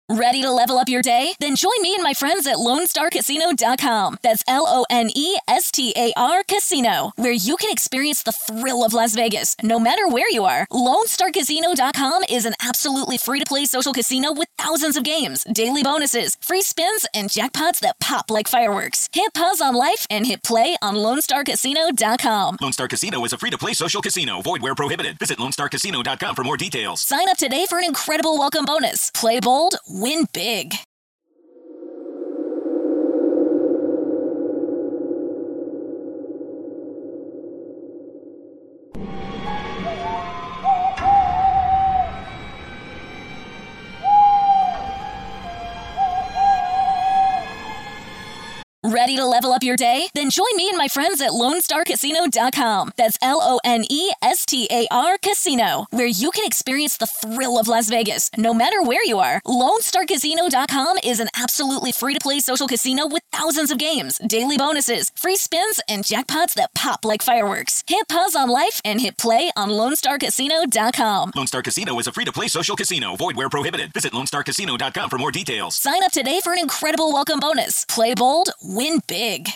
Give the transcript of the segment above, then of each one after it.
Ready to level up your day? Then join me and my friends at LoneStarCasino.com. That's LONESTAR Casino, where you can experience the thrill of Las Vegas, no matter where you are. LoneStarCasino.com is an absolutely free-to-play social casino with thousands of games, daily bonuses, free spins, and jackpots that pop like fireworks. Hit pause on life and hit play on LoneStarCasino.com. Lone Star Casino is a free-to-play social casino. Void where prohibited. Visit LoneStarCasino.com for more details. Sign up today for an incredible welcome bonus. Play bold, win big. Ready to level up your day? Then join me and my friends at LoneStarCasino.com. That's LONESTAR Casino, where you can experience the thrill of Las Vegas, no matter where you are. LoneStarCasino.com is an absolutely free-to-play social casino with thousands of games, daily bonuses, free spins, and jackpots that pop like fireworks. Hit pause on life and hit play on LoneStarCasino.com. Lone Star Casino is a free-to-play social casino. Void where prohibited. Visit LoneStarCasino.com for more details. Sign up today for an incredible welcome bonus. Play bold, win big.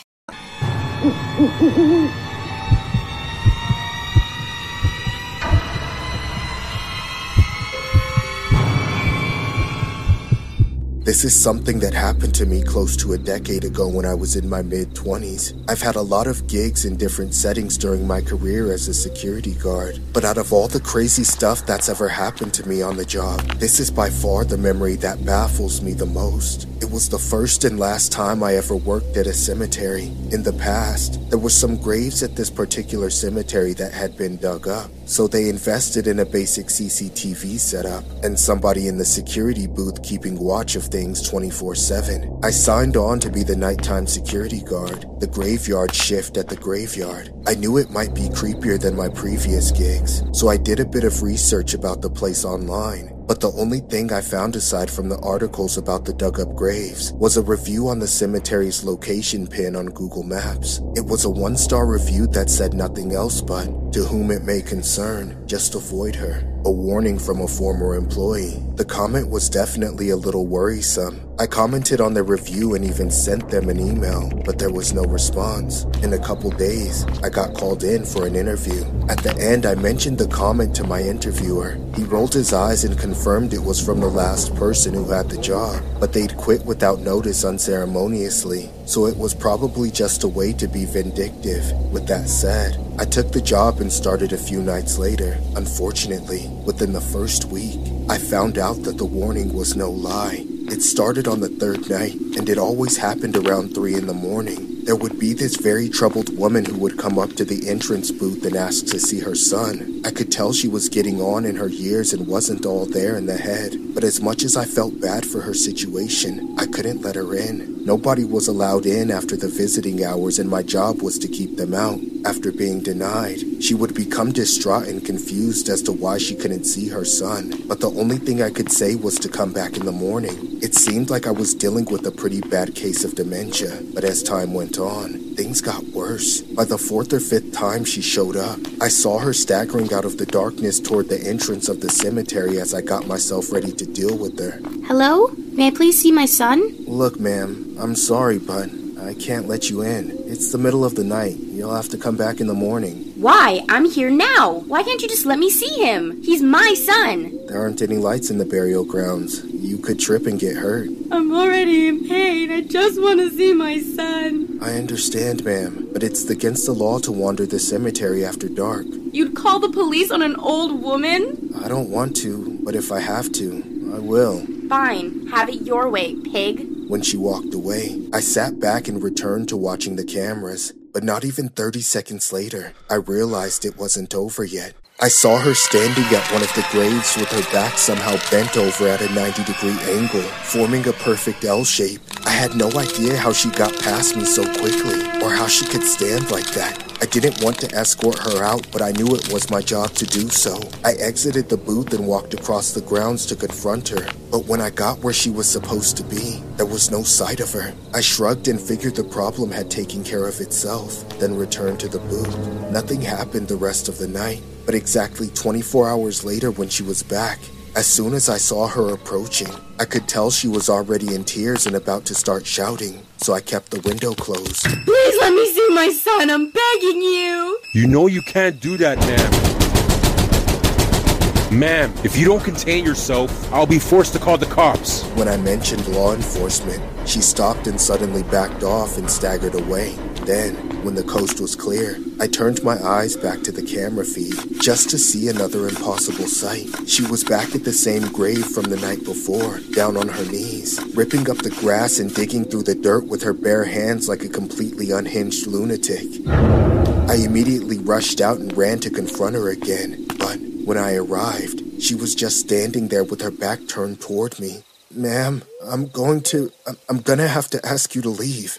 This is something that happened to me close to a decade ago when I was in my mid-20s. I've had a lot of gigs in different settings during my career as a security guard, but out of all the crazy stuff that's ever happened to me on the job, this is by far the memory that baffles me the most. It was the first and last time I ever worked at a cemetery. In the past, there were some graves at this particular cemetery that had been dug up, so they invested in a basic CCTV setup and somebody in the security booth keeping watch of things 24/7. I signed on to be the nighttime security guard, the graveyard shift at the graveyard. I knew it might be creepier than my previous gigs, so I did a bit of research about the place online. But the only thing I found aside from the articles about the dug-up graves was a review on the cemetery's location pin on Google Maps. It was a 1-star review that said nothing else but, "To whom it may concern, just avoid her." A warning from a former employee. The comment was definitely a little worrisome. I commented on their review and even sent them an email, but there was no response. In a couple days, I got called in for an interview. At the end, I mentioned the comment to my interviewer. He rolled his eyes and confirmed it was from the last person who had the job, but they'd quit without notice unceremoniously, so it was probably just a way to be vindictive. With that said, I took the job and started a few nights later. Unfortunately, within the first week, I found out that the warning was no lie. It started on the third night, and it always happened around 3 in the morning. There would be this very troubled woman who would come up to the entrance booth and ask to see her son. I could tell she was getting on in her years and wasn't all there in the head, but as much as I felt bad for her situation, I couldn't let her in. Nobody was allowed in after the visiting hours, and my job was to keep them out. After being denied, she would become distraught and confused as to why she couldn't see her son, but the only thing I could say was to come back in the morning. It seemed like I was dealing with a pretty bad case of dementia, but as time went on, things got worse. By the 4th or 5th time she showed up, I saw her staggering out of the darkness toward the entrance of the cemetery as I got myself ready to deal with her. Hello? May I please see my son? Look, ma'am, I'm sorry, but I can't let you in. It's the middle of the night. You'll have to come back in the morning. Why? I'm here now. Why can't you just let me see him? He's my son. There aren't any lights in the burial grounds. You could trip and get hurt. I'm already in pain. I just want to see my son. I understand, ma'am, but it's against the law to wander the cemetery after dark. You'd call the police on an old woman? I don't want to, but if I have to, I will. Fine. Have it your way, pig. When she walked away, I sat back and returned to watching the cameras. But not even 30 seconds later, I realized it wasn't over yet. I saw her standing at one of the graves with her back somehow bent over at a 90-degree angle, forming a perfect L shape. I had no idea how she got past me so quickly, or how she could stand like that. I didn't want to escort her out, but I knew it was my job to do so. I exited the booth and walked across the grounds to confront her, but when I got where she was supposed to be, there was no sight of her. I shrugged and figured the problem had taken care of itself, then returned to the booth. Nothing happened the rest of the night, but exactly 24 hours later when she was back, As soon as I saw her approaching, I could tell she was already in tears and about to start shouting, so I kept the window closed. Please let me see my son, I'm begging you. You know you can't do that, ma'am. Ma'am, if you don't contain yourself, I'll be forced to call the cops. When I mentioned law enforcement, she stopped and suddenly backed off and staggered away. Then, when the coast was clear, I turned my eyes back to the camera feed just to see another impossible sight. She was back at the same grave from the night before, down on her knees, ripping up the grass and digging through the dirt with her bare hands like a completely unhinged lunatic. I immediately rushed out and ran to confront her again, but when I arrived, she was just standing there with her back turned toward me. Ma'am, I'm gonna have to ask you to leave.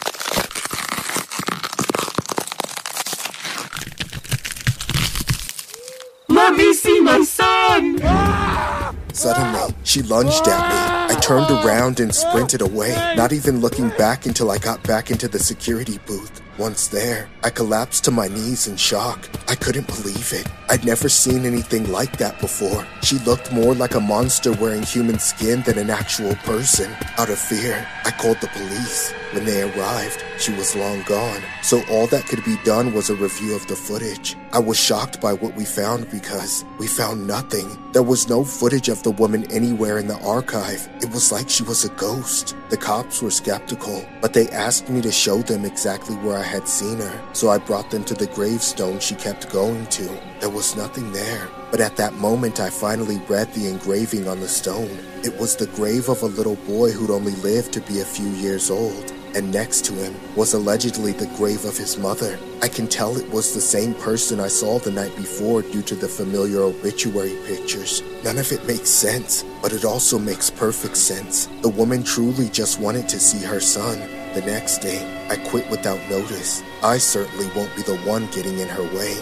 Let me see my son! Suddenly, she lunged at me. I turned around and sprinted away, not even looking back until I got back into the security booth. Once there, I collapsed to my knees in shock. I couldn't believe it. I'd never seen anything like that before. She looked more like a monster wearing human skin than an actual person. Out of fear, I called the police. When they arrived, she was long gone, so all that could be done was a review of the footage. I was shocked by what we found because we found nothing. There was no footage of the woman anywhere in the archive. It was like she was a ghost. The cops were skeptical, but they asked me to show them exactly where I had seen her, so I brought them to the gravestone she kept going to. There was nothing there, but at that moment I finally read the engraving on the stone. It was the grave of a little boy who'd only lived to be a few years old, and next to him was allegedly the grave of his mother. I can tell it was the same person I saw the night before due to the familiar obituary pictures. None of it makes sense, but it also makes perfect sense. The woman truly just wanted to see her son. The next day, I quit without notice. I certainly won't be the one getting in her way.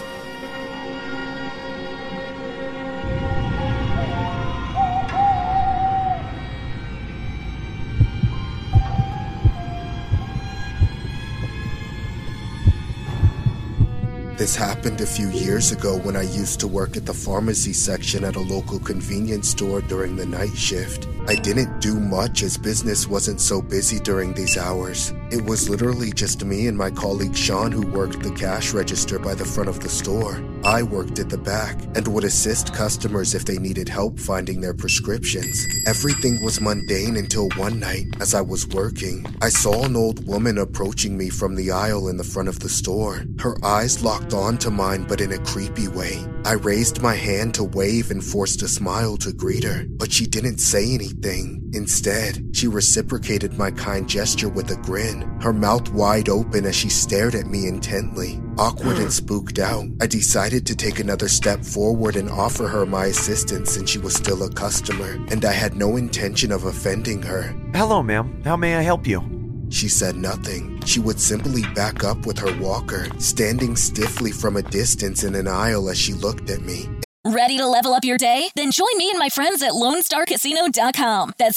This happened a few years ago when I used to work at the pharmacy section at a local convenience store during the night shift. I didn't do much as business wasn't so busy during these hours. It was literally just me and my colleague Sean who worked the cash register by the front of the store. I worked at the back and would assist customers if they needed help finding their prescriptions. Everything was mundane until one night, as I was working, I saw an old woman approaching me from the aisle in the front of the store. Her eyes locked onto mine, but in a creepy way. I raised my hand to wave and forced a smile to greet her, but she didn't say anything. Instead, she reciprocated my kind gesture with a grin, her mouth wide open as she stared at me intently. Awkward and spooked out, I decided to take another step forward and offer her my assistance since she was still a customer, and I had no intention of offending her. Hello, ma'am. How may I help you? She said nothing. She would simply back up with her walker, standing stiffly from a distance in an aisle as she looked at me. Ready to level up your day? Then join me and my friends at LoneStarCasino.com. That's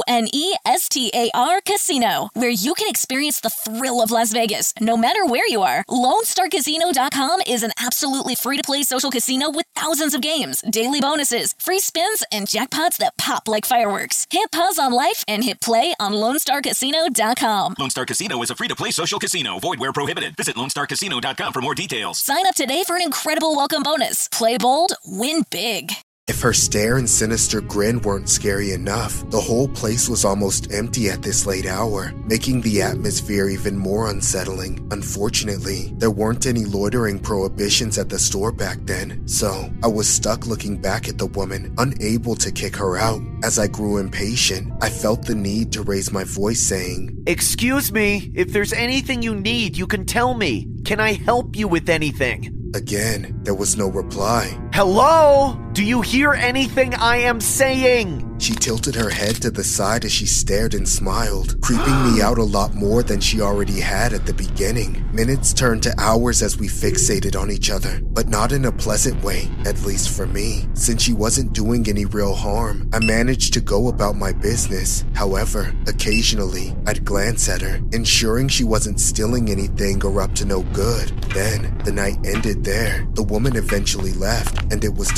LONESTAR Casino, where you can experience the thrill of Las Vegas, no matter where you are. LoneStarCasino.com is an absolutely free-to-play social casino with thousands of games, daily bonuses, free spins, and jackpots that pop like fireworks. Hit pause on life and hit play on LoneStarCasino.com. Lone Star Casino is a free-to-play social casino. Void where prohibited. Visit LoneStarCasino.com for more details. Sign up today for an incredible welcome bonus. Play bold, win big. If her stare and sinister grin weren't scary enough, the whole place was almost empty at this late hour, making the atmosphere even more unsettling. Unfortunately, there weren't any loitering prohibitions at the store back then, so I was stuck looking back at the woman, unable to kick her out. As I grew impatient, I felt the need to raise my voice saying, Excuse me, if there's anything you need, you can tell me. Can I help you with anything? Again, there was no reply. Hello? Do you hear anything I am saying? She tilted her head to the side as she stared and smiled, creeping me out a lot more than she already had at the beginning. Minutes turned to hours as we fixated on each other, but not in a pleasant way, at least for me. Since she wasn't doing any real harm, I managed to go about my business. However, occasionally, I'd glance at her, ensuring she wasn't stealing anything or up to no good. Then, the night ended there. The woman eventually left, and it was time to close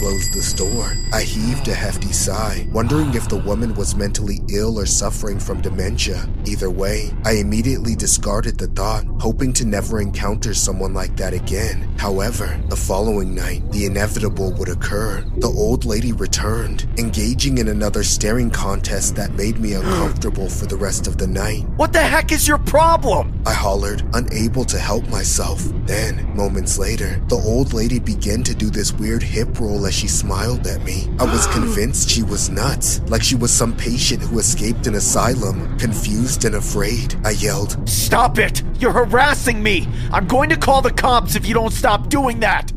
closed the store. I heaved a hefty sigh, wondering if the woman was mentally ill or suffering from dementia. Either way, I immediately discarded the thought, hoping to never encounter someone like that again. However, the following night, the inevitable would occur. The old lady returned, engaging in another staring contest that made me uncomfortable for the rest of the night. What the heck is your problem? I hollered, unable to help myself. Then, moments later, the old lady began to do this weird hip roll as she smiled at me. I was convinced she was nuts, like she was some patient who escaped an asylum. Confused and afraid, I yelled, "Stop it! You're harassing me! I'm going to call the cops if you don't stop doing that!"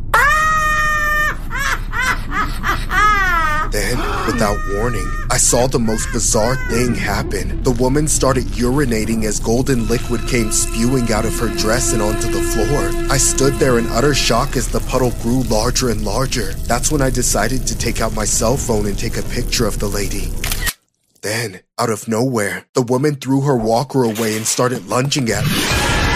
Then, without warning, I saw the most bizarre thing happen. The woman started urinating as golden liquid came spewing out of her dress and onto the floor. I stood there in utter shock as the puddle grew larger and larger. That's when I decided to take out my cell phone and take a picture of the lady. Then, out of nowhere, the woman threw her walker away and started lunging at me.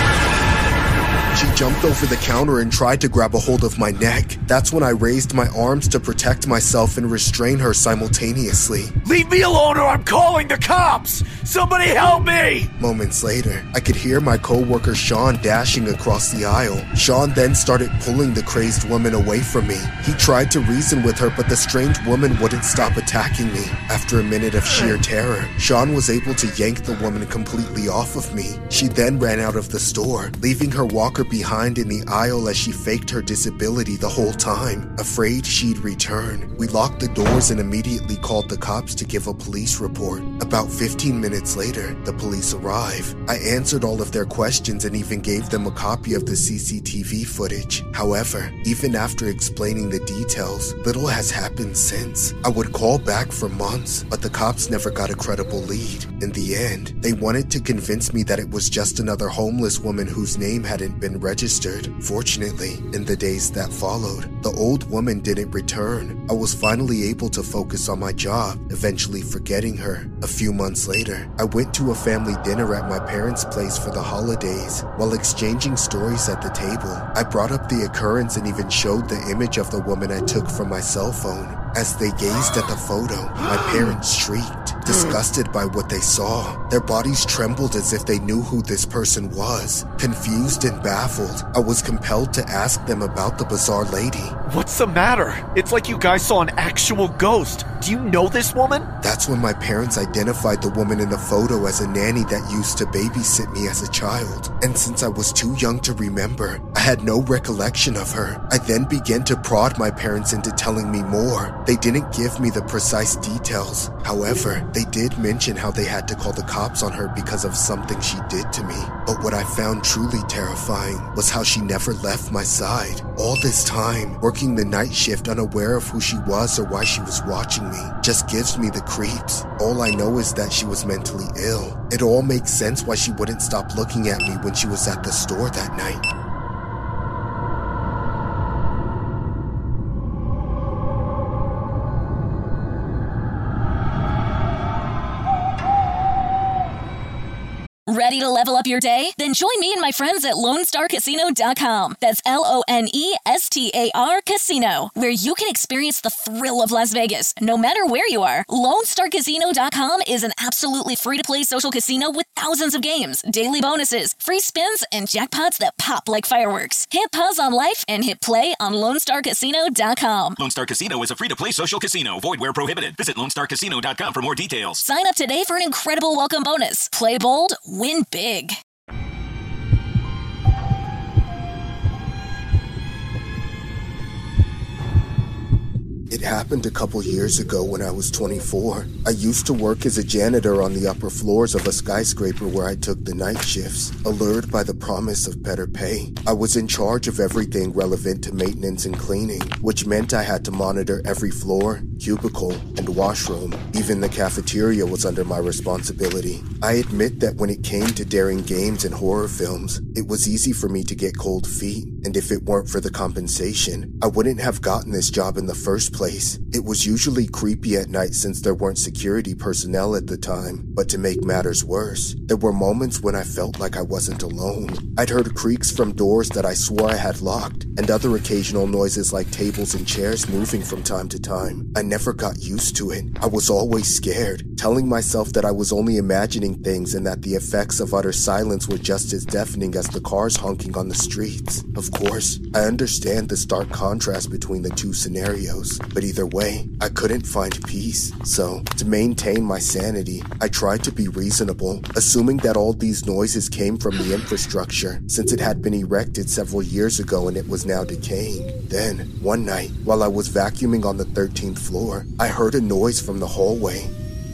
She jumped over the counter and tried to grab a hold of my neck. That's when I raised my arms to protect myself and restrain her simultaneously. "Leave me alone or I'm calling the cops! Somebody help me!" Moments later, I could hear my co-worker Sean dashing across the aisle. Sean then started pulling the crazed woman away from me. He tried to reason with her, but the strange woman wouldn't stop attacking me. After a minute of sheer terror, Sean was able to yank the woman completely off of me. She then ran out of the store, leaving her walker behind in the aisle as she faked her disability the whole time. Afraid she'd return, we locked the doors and immediately called the cops to give a police report. About 15 minutes later, the police arrived. I answered all of their questions and even gave them a copy of the CCTV footage. However, even after explaining the details, little has happened since. I would call back for months, but the cops never got a credible lead. In the end, they wanted to convince me that it was just another homeless woman whose name hadn't been registered. Fortunately, in the days that followed, the old woman didn't return. I was finally able to focus on my job, eventually forgetting her. A few months later, I went to a family dinner at my parents' place for the holidays. While exchanging stories at the table, I brought up the occurrence and even showed the image of the woman I took from my cell phone. As they gazed at the photo, my parents shrieked, disgusted by what they saw. Their bodies trembled as if they knew who this person was. Confused and baffled, I was compelled to ask them about the bizarre lady. "What's the matter? It's like you guys saw an actual ghost. Do you know this woman?" That's when my parents identified the woman in the photo as a nanny that used to babysit me as a child. And since I was too young to remember, I had no recollection of her. I then began to prod my parents into telling me more. They didn't give me the precise details. However, they did mention how they had to call the cops on her because of something she did to me. But what I found truly terrifying was how she never left my side. All this time, working the night shift unaware of who she was or why she was watching me, just gives me the creeps. All I know is that she was mentally ill. It all makes sense why she wouldn't stop looking at me when she was at the store that night. Ready to level up your day? Then join me and my friends at LoneStarCasino.com. That's LoneStar Casino, where you can experience the thrill of Las Vegas, no matter where you are. LoneStarCasino.com is an absolutely free-to-play social casino with thousands of games, daily bonuses, free spins, and jackpots that pop like fireworks. Hit pause on life and hit play on LoneStarCasino.com. Lone Star Casino is a free-to-play social casino. Void where prohibited. Visit LoneStarCasino.com for more details. Sign up today for an incredible welcome bonus. Play bold, win big. It happened a couple years ago when I was 24. I used to work as a janitor on the upper floors of a skyscraper where I took the night shifts, allured by the promise of better pay. I was in charge of everything relevant to maintenance and cleaning, which meant I had to monitor every floor, cubicle, and washroom. Even the cafeteria was under my responsibility. I admit that when it came to daring games and horror films, it was easy for me to get cold feet, and if it weren't for the compensation, I wouldn't have gotten this job in the first place. It was usually creepy at night since there weren't security personnel at the time, but to make matters worse, there were moments when I felt like I wasn't alone. I'd heard creaks from doors that I swore I had locked, and other occasional noises like tables and chairs moving from time to time. I never got used to it. I was always scared, telling myself that I was only imagining things and that the effects of utter silence were just as deafening as the cars honking on the streets. Of course, I understand the stark contrast between the two scenarios, but either way, I couldn't find peace. So, to maintain my sanity, I tried to be reasonable, assuming that all these noises came from the infrastructure, since it had been erected several years ago and it was now decaying. Then, one night, while I was vacuuming on the 13th floor, I heard a noise from the hallway.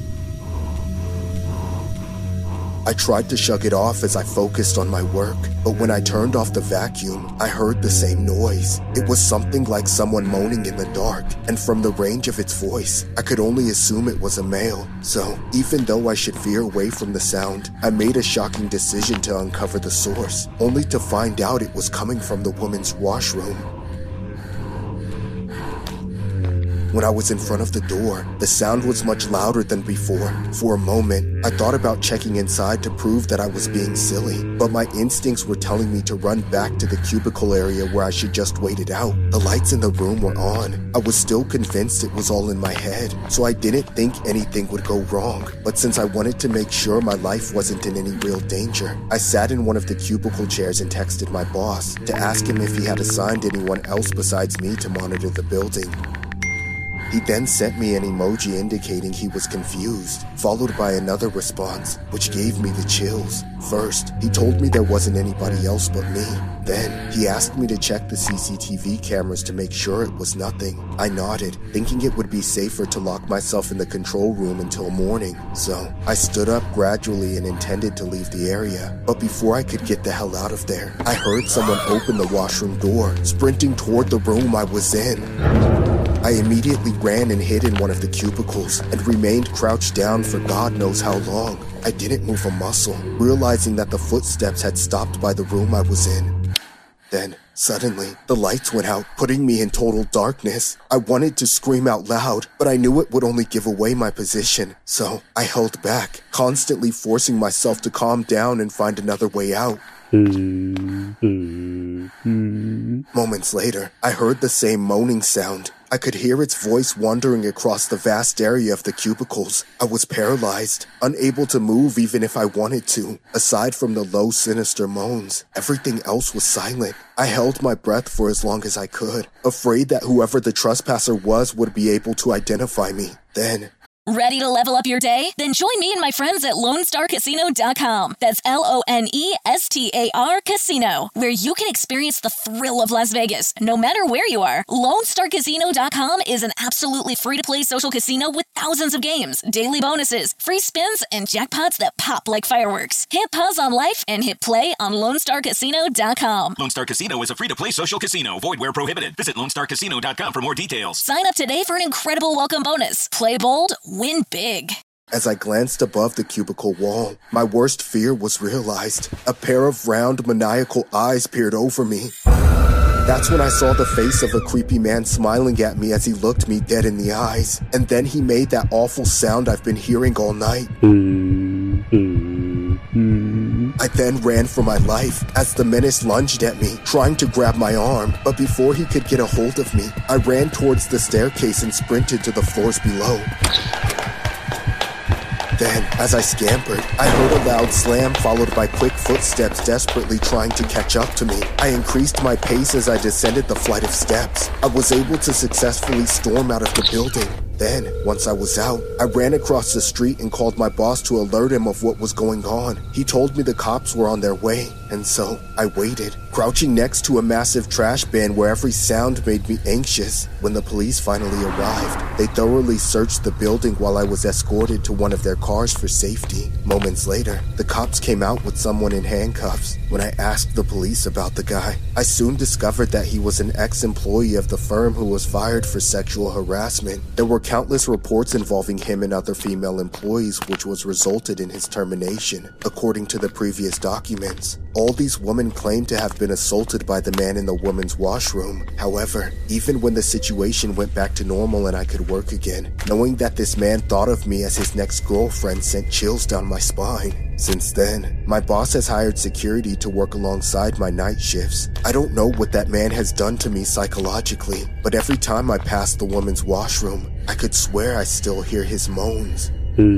I tried to shrug it off as I focused on my work, but when I turned off the vacuum, I heard the same noise. It was something like someone moaning in the dark, and from the range of its voice, I could only assume it was a male. So, even though I should veer away from the sound, I made a shocking decision to uncover the source, only to find out it was coming from the woman's washroom. When I was in front of the door, the sound was much louder than before. For a moment, I thought about checking inside to prove that I was being silly, but my instincts were telling me to run back to the cubicle area where I should just wait it out. The lights in the room were on. I was still convinced it was all in my head, so I didn't think anything would go wrong. But since I wanted to make sure my life wasn't in any real danger, I sat in one of the cubicle chairs and texted my boss to ask him if he had assigned anyone else besides me to monitor the building. He then sent me an emoji indicating he was confused, followed by another response, which gave me the chills. First, he told me there wasn't anybody else but me. Then, he asked me to check the CCTV cameras to make sure it was nothing. I nodded, thinking it would be safer to lock myself in the control room until morning. So, I stood up gradually and intended to leave the area. But before I could get the hell out of there, I heard someone open the washroom door, sprinting toward the room I was in. I immediately ran and hid in one of the cubicles and remained crouched down for God knows how long. I didn't move a muscle, realizing that the footsteps had stopped by the room I was in. Then, suddenly, the lights went out, putting me in total darkness. I wanted to scream out loud, but I knew it would only give away my position. So, I held back, constantly forcing myself to calm down and find another way out. Moments later, I heard the same moaning sound. I could hear its voice wandering across the vast area of the cubicles. I was paralyzed, unable to move even if I wanted to. Aside from the low, sinister moans, everything else was silent. I held my breath for as long as I could, afraid that whoever the trespasser was would be able to identify me. Then, Ready to level up your day? Then join me and my friends at LoneStarCasino.com. That's LONESTAR Casino, where you can experience the thrill of Las Vegas, no matter where you are. LoneStarCasino.com is an absolutely free-to-play social casino with thousands of games, daily bonuses, free spins, and jackpots that pop like fireworks. Hit pause on life and hit play on LoneStarCasino.com. Lone Star Casino is a free-to-play social casino. Void where prohibited. Visit LoneStarCasino.com for more details. Sign up today for an incredible welcome bonus. Play bold, win big. as I glanced above the cubicle wall, my worst fear was realized. A pair of round, maniacal eyes peered over me. That's when I saw the face of a creepy man smiling at me as he looked me dead in the eyes. And then he made that awful sound I've been hearing all night. I then ran for my life as the menace lunged at me, trying to grab my arm. But before he could get a hold of me, I ran towards the staircase and sprinted to the floors below. Then, as I scampered, I heard a loud slam followed by quick footsteps desperately trying to catch up to me. I increased my pace as I descended the flight of steps. I was able to successfully storm out of the building. Then, once I was out, I ran across the street and called my boss to alert him of what was going on. He told me the cops were on their way. And so, I waited, crouching next to a massive trash bin where every sound made me anxious. When the police finally arrived, they thoroughly searched the building while I was escorted to one of their cars for safety. Moments later, the cops came out with someone in handcuffs. When I asked the police about the guy, I soon discovered that he was an ex-employee of the firm who was fired for sexual harassment. There were countless reports involving him and other female employees, which was resulted in his termination. According to the previous documents, all these women claimed to have been assaulted by the man in the women's washroom. However, even when the situation went back to normal and I could work again, knowing that this man thought of me as his next girlfriend sent chills down my spine. Since then, my boss has hired security to work alongside my night shifts. I don't know what that man has done to me psychologically, but every time I pass the woman's washroom, I could swear I still hear his moans.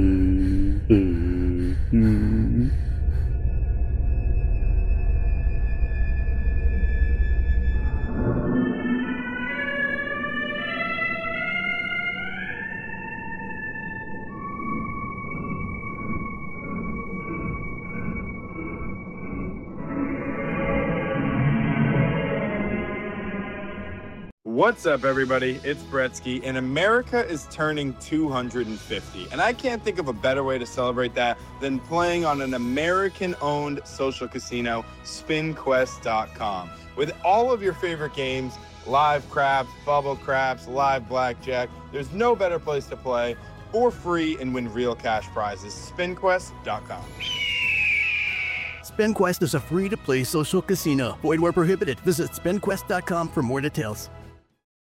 What's up, everybody? It's Bretsky, and America is turning 250. And I can't think of a better way to celebrate that than playing on an American-owned social casino, SpinQuest.com. With all of your favorite games, live craps, bubble craps, live blackjack, there's no better place to play for free and win real cash prizes. SpinQuest.com. SpinQuest is a free-to-play social casino. Void where prohibited. Visit SpinQuest.com for more details.